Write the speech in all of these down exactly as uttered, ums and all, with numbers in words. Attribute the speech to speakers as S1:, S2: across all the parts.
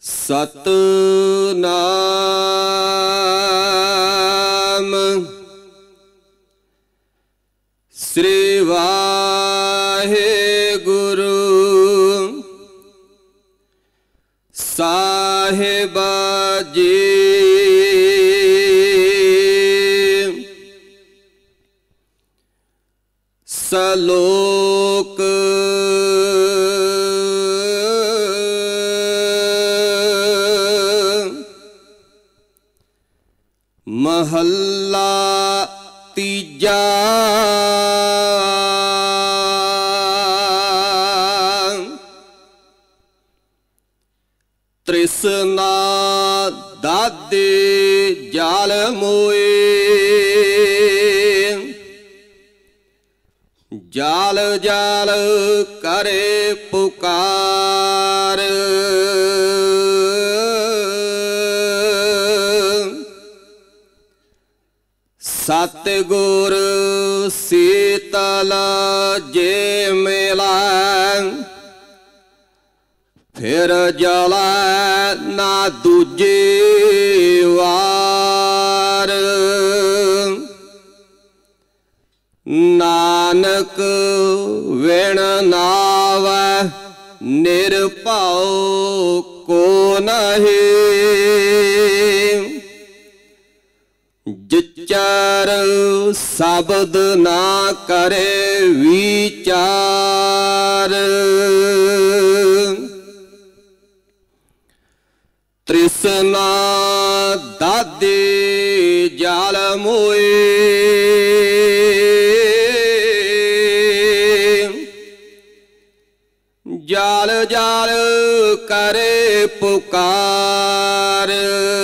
S1: सतनाम श्री वाहेगुरु साहिब जी। सलोक महल्ला तीजा। तृष्णा दादे जाल मोए, जाल जाल करे पुकार। सतगुर शीतल जे मेला, फिर जला ना दूजे वार। नानक वेण नावै निरभाओ को नहीं। जिचर शब्द ना करे विचार। तृष्णा दादे जाल मोए, जाल जाल करे पुकार।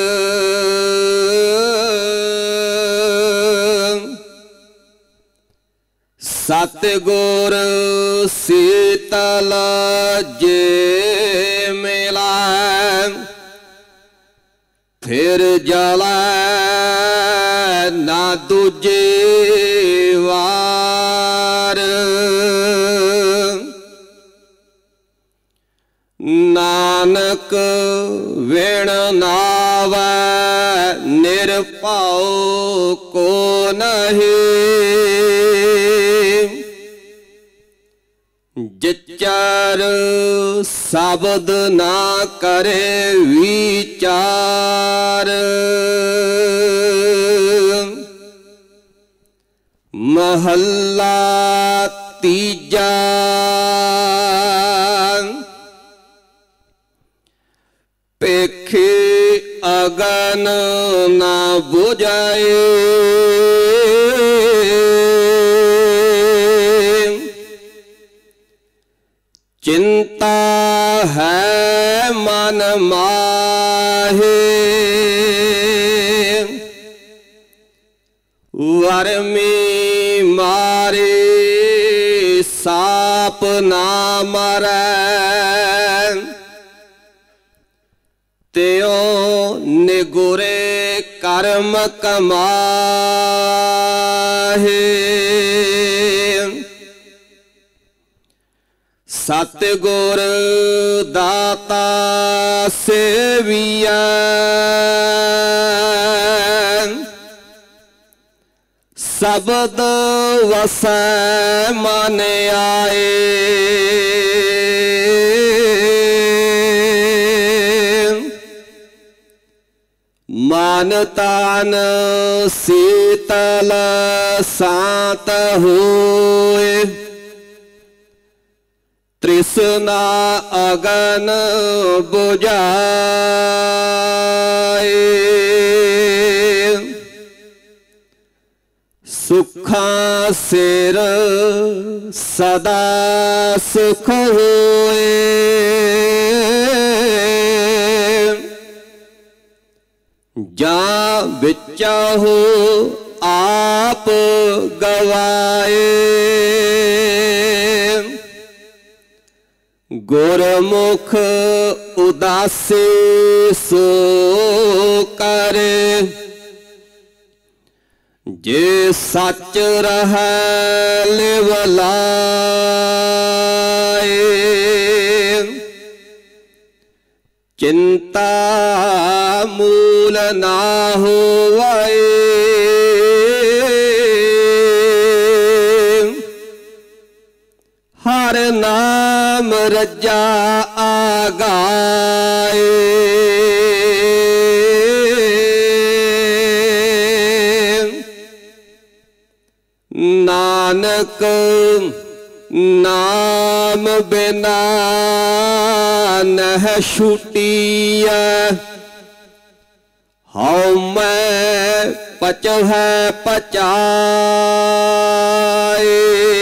S1: सतगुर शीतल जे मेला, फिर जला ना दूजे वार। नानक वेण नावै निरभाओ को नहीं। जिचर शब्द ना करे विचार। महल्ला तीजा। पेखे अगन ना बुझाए, चिंता है मन माहे। वर्मी मारे साप ना मरै, त्यों निगुरे कर्म कमाहे। सतगुर दाता सेविया, शब्द वसै मन आए। मान तान शीतल शांत होए, तृष्णा अगन बुझाए। सुखा सिर सदा सुख होए, जा बिचा हो आप गवाए। गुरमुख उदासी सो करे, जे सच रहे लिवलाए। चिंता मूल ना होवे, हर नाम रज्जा आगाए। नानक नाम बिना नह छूटिया, हौ मैं पच है पचाए।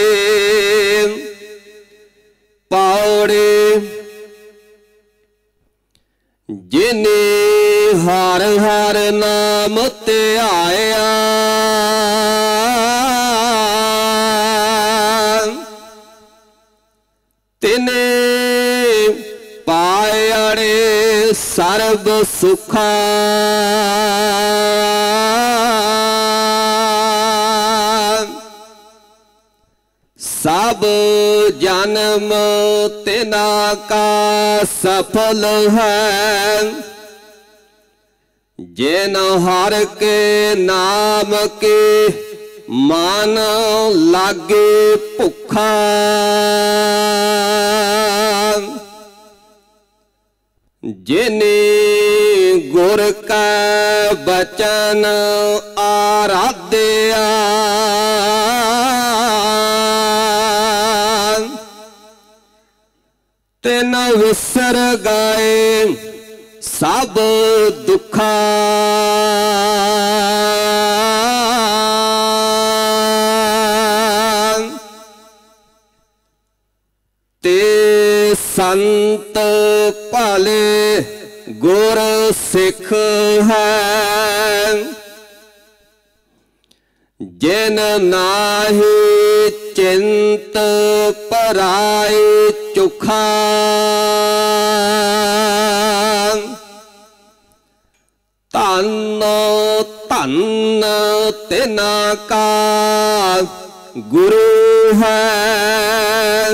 S1: पौड़े जिने हर हर नाम ते आया, तिने पायड़े सर्ब सुखा। सब जन्म तिना का सफल है, जिन हर के नाम के मान लागे भुखा। जिने गुर का बचन आराध्या, तिन विसर गए सब दुखा। ते संत भले गुर सिख है, जिन नाहि चिंत पराई चुखा। धन धन तिना का गुरु है,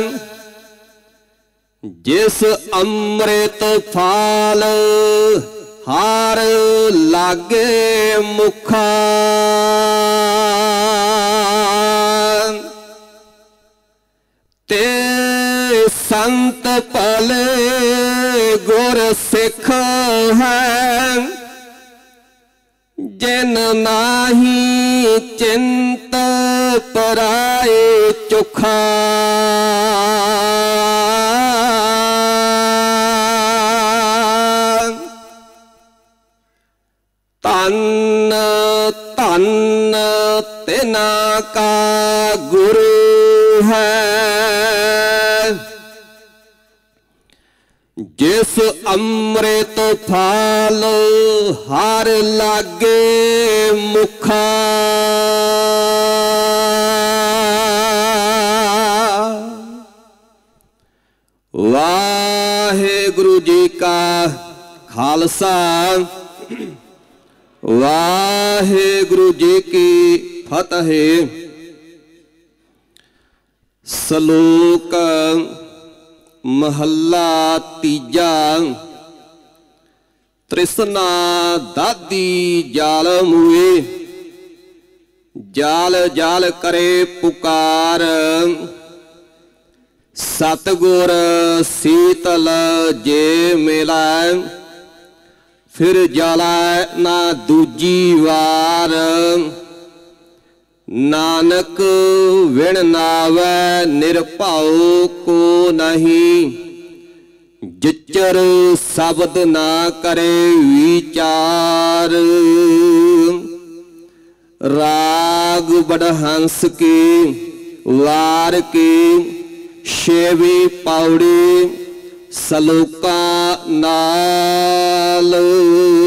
S1: जिस अमृत फाल हार लागे मुखा। ते संत भले गुर सिख है, जिन नाही चिंत पराए चुखा। धन धन तिना का गुरु है, जिस अमृत फाल हार लागे मुखा। वाहेगुरु जी का खालसा, वाहेगुरु जी की फतेह। श्लोक महला तीजा। तृष्णा दादी जाल मुए, जाल जाल करे पुकार। सतगुर शीतल जे मिला, फिर जाला ना दूजी वार। नानक विण नावै निरभाऊ को नहीं, जिचर शब्द ना करे विचार। राग बड़हंस की वार की छेवी पौड़ी सलोका नाल।